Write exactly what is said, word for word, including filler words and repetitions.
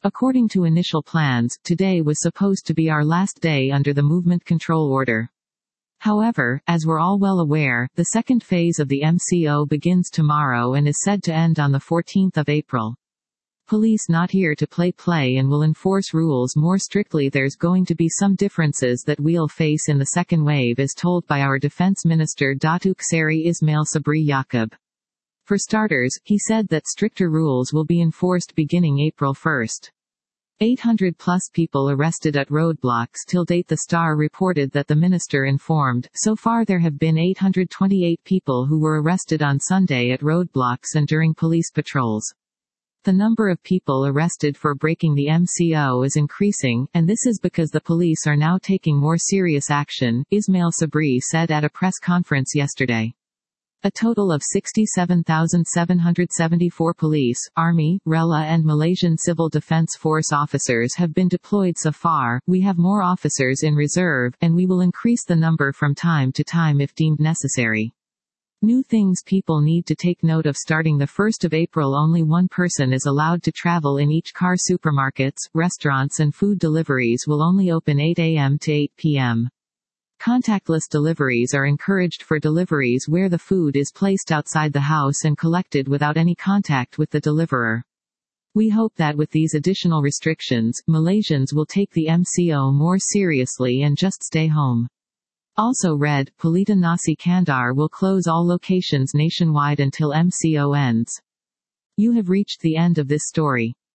According to initial plans, today was supposed to be our last day under the movement control order. However, as we're all well aware, the second phase of the M C O begins tomorrow and is said to end on the fourteenth of April. Police not here to play play and will enforce rules more strictly. There's going to be some differences that we'll face in the second wave, as told by our Defense Minister Datuk Seri Ismail Sabri Yaakob. For starters, he said that stricter rules will be enforced beginning April first. eight hundred plus people arrested at roadblocks till date. The Star reported that the minister informed, so far there have been eight hundred twenty-eight people who were arrested on Sunday at roadblocks and during police patrols. The number of people arrested for breaking the M C O is increasing, and this is because the police are now taking more serious action, Ismail Sabri said at a press conference yesterday. A total of sixty-seven thousand seven hundred seventy-four police, Army, R E L A and Malaysian Civil Defence Force officers have been deployed so far. We have more officers in reserve, and we will increase the number from time to time if deemed necessary. New things people need to take note of: starting the first of April, only one person is allowed to travel in each car. Supermarkets, restaurants and food deliveries will only open eight a m to eight p m Contactless deliveries are encouraged for deliveries where the food is placed outside the house and collected without any contact with the deliverer. We hope that with these additional restrictions, Malaysians will take the M C O more seriously and just stay home. Also read, Pelita Nasi Kandar will close all locations nationwide until M C O ends. You have reached the end of this story.